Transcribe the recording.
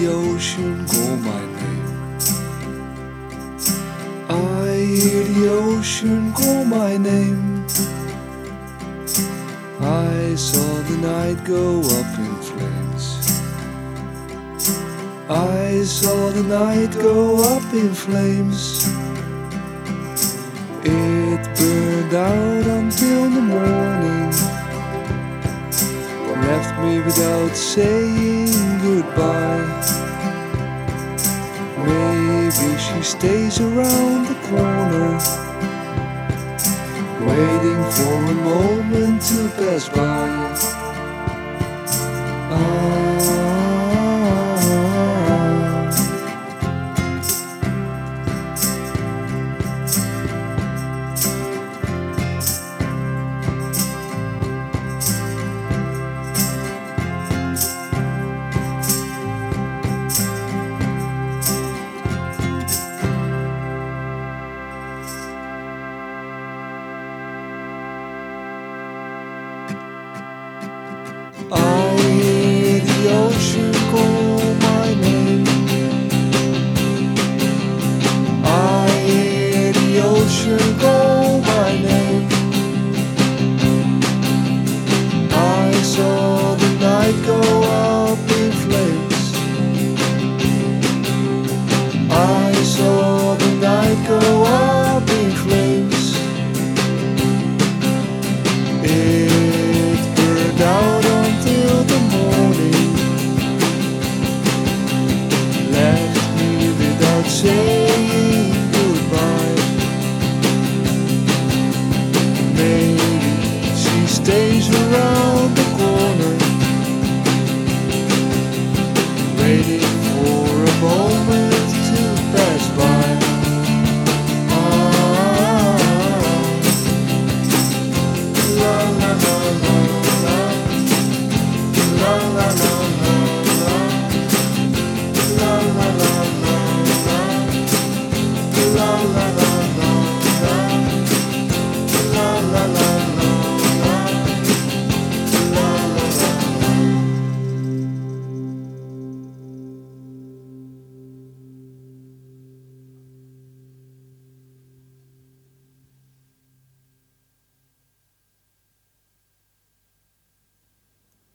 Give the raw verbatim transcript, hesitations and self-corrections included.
the ocean call my name. I hear the ocean call my name. I saw the night go up in flames. I saw the night go up in flames. It burned out until the morning, left me without saying goodbye. Maybe she stays around the corner, waiting for a moment to pass by. Ah.